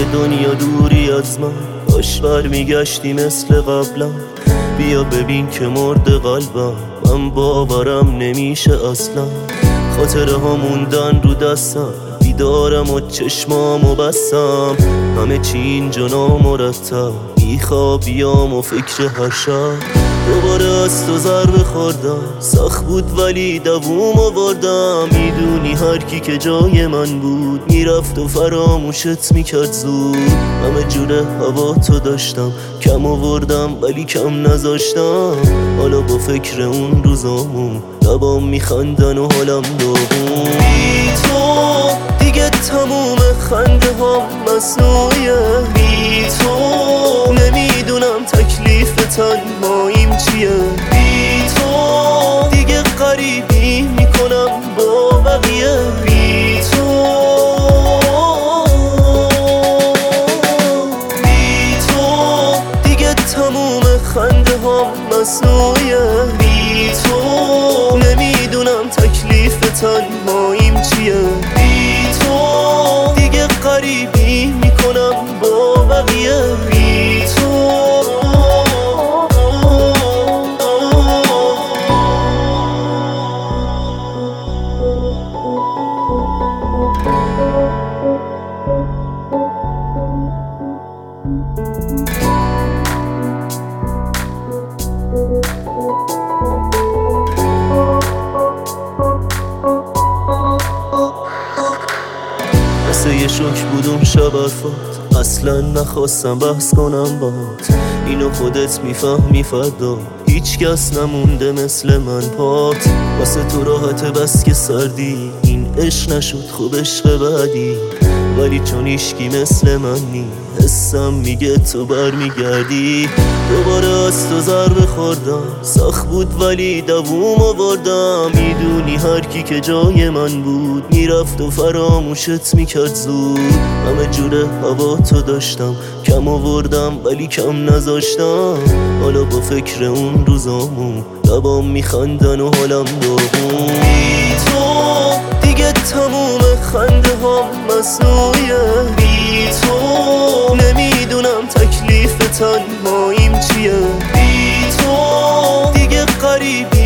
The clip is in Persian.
دنیا دوری از من، کاش برمیگشتی مثل قبلا. بیا ببین که مرد قلبم، من باورم نمیشه اصلا. خاطره ها موندن رو دستم، بیدارم و چشمامو بستم. همه چی اینجا نامرتب، بیخوابیام و فکر هر شب. دوباره از تو ضربه خوردم، سخت بود ولی دووم آوردم. میدونی هر کی که جای من بود میرفت و فراموشت میکرد زود. همه جوره هوا تو داشتم، کم آوردم ولی کم نذاشتم. حالا با فکر اون روزامون لبام میخندن و حالم داغون. بی تو دیگه تموم خنده هم مصنوعیه. بی تو نمیدونم تکلیف تنهاییم چیه. بی تو دیگه غریبی میکنم با بقیه. بی تو دیگه تموم خنده هم مصنوعیه. بی تو نمیدونم تکلیف تنهاییم چیه. بی تو دیگه غریبی میکنم با بقیه. بی تو یه شوک بود اون شب حرفات، اصلا نخواستم بحث کنم باهات. اینو خودت میفهمی فردا، هیچ کس نمونده مثل من پات. واسه تو راحته بس که سردی، این عشق نشد خوب عشق بعدی. ولی چون هیچکی مثل من نی، حسم میگه تو برمیگردی. دوباره از تو ضربه خوردم، سخت بود ولی دووم آوردم. میدونی هر کی که جای من بود میرفت و فراموشت میکرد زود. همه جوره هوا تو داشتم، کم آوردم ولی کم نذاشتم. حالا با فکر اون روزامون لبام میخندن و حالم داغون. بی تو دیگه تموم خنده هم مصنوعیه. بی تو نمیدونم تکلیف تنهاییم چیه. بی تو دیگه غریبی